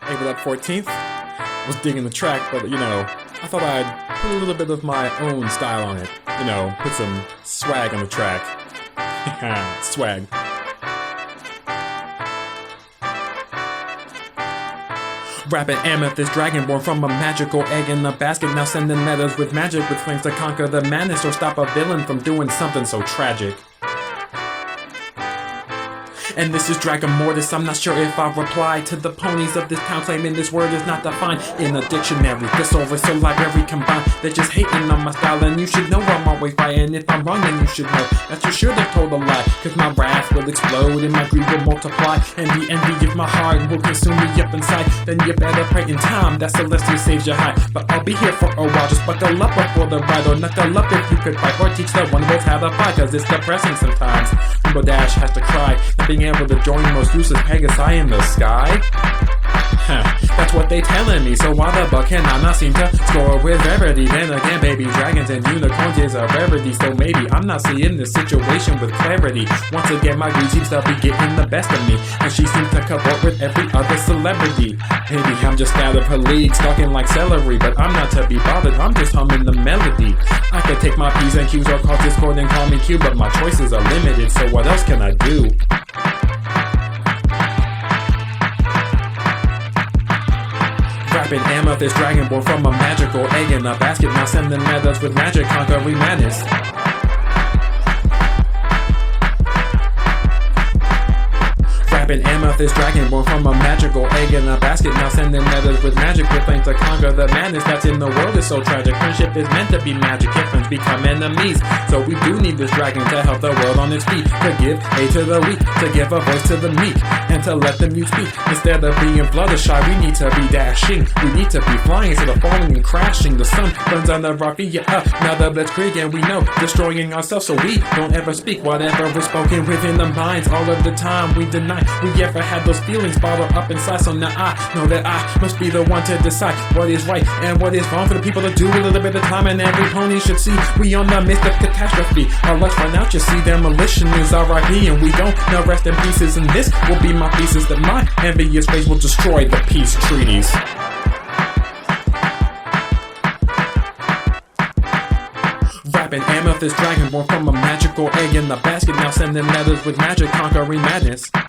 Hey, but that 14th was digging the track, but I thought I'd put a little bit of my own style on it. Put some swag on the track. Swag. Rapping amethyst, dragonborn from a magical egg in a basket. Now sending metas with magic, with flames to conquer the madness or stop a villain from doing something so tragic. And this is Dragon Mortis. I'm not sure if I'll reply to the ponies of this town claiming this word is not defined in a dictionary. Thesaurus, so library combined. They're just hating on my style, and you should know I'm always right. And if I'm wrong, then you should know that you should have told a lie. Cause my wrath will explode and my greed will multiply, and the envy of my heart will consume me up inside. Then you better pray in time that Celestia saves your hide. But I'll be here for a while, just buckle up before the ride, or knuckle up if you could fight, or teach the one world how to fight. Cause it's depressing sometimes. Rainbow Dash has to cry, not being able to join the most useless Pegasi in the sky. That's what they telling me, so why the buck can I not seem to score with rarity? Then again, baby dragons and unicorns is a rarity, so maybe I'm not seeing this situation with clarity. Once again, my greed seems to be getting the best of me, and she seems to cavort with every other celebrity. Maybe I'm just out of her league, stalking like celery, but I'm not to be bothered, I'm just humming the melody. I could take my P's and Q's or call Discord and call me Q, but my choices are limited, so what else can I do? Rapping amethyst, dragonborn from a magical egg in a basket. Now sending metas with magic, conquering madness. Rapping amethyst, dragonborn from a magical egg in a basket. Now sending metas with magic, with flames to conquer the madness that's in the world is so tragic. Friendship is meant to be magic, if friends become enemies. So we do need this dragon to help the world on its feet, to give aid to the weak, to give a voice to the meek, and to let them you speak. Instead of being Fluttershy, we need to be dashing. We need to be flying instead of falling and crashing. The sun burns on the rock, now the blitzkrieg, and we know destroying ourselves, so we don't ever speak whatever is spoken within the minds. All of the time we deny we ever had those feelings bottled up inside. So now I know that I must be the one to decide what is right and what is wrong for the people to do a little bit of time. And every pony should see we on the midst of catastrophe. Our lights run out, you see demolition is R.I.P. and we don't now rest in pieces. And this will be my pieces that my envious race will destroy the peace treaties. Rapping amethyst, dragonborn from a magical egg in the basket. Now sending letters with magic, conquering madness.